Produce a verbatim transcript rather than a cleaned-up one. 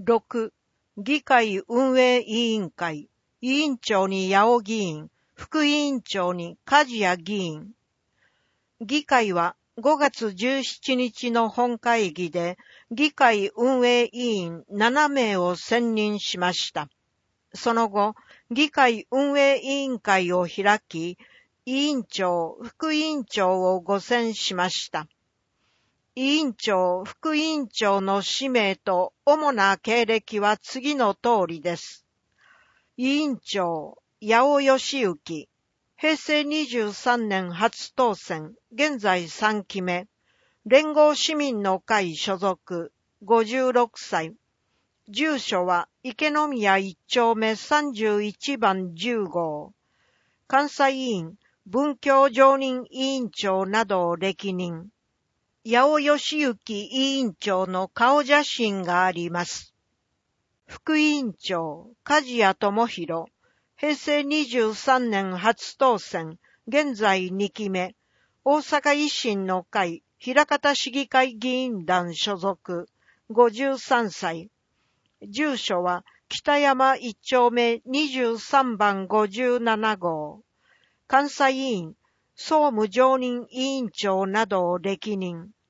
ろく、議会運営委員会、委員長に八尾議員、副委員長に梶谷議員。議会はごがつじゅうしちにちの本会議で議会運営委員ななめいを選任しました。その後、議会運営委員会を開き、委員長、副委員長をご選しました。委員長、副委員長の氏名と主な経歴は次の通りです。委員長、八尾義行、へいせいにじゅうさんねん初当選、現在さんきめ、連合市民の会所属、ごじゅうろくさい、住所は池宮いっちょうめさんじゅういちばんじゅうごう、監査委員、文教常任委員長などを歴任。八尾義行委員長の顔写真があります。副委員長、梶谷智弘、へいせいにじゅうさんねん初当選、現在にきめ、大阪維新の会、枚方市議会議員団所属、ごじゅうさんさい、住所は北山いっちょうめにじゅうさんばんごじゅうななごう、監査委員、総務常任委員長などを歴任。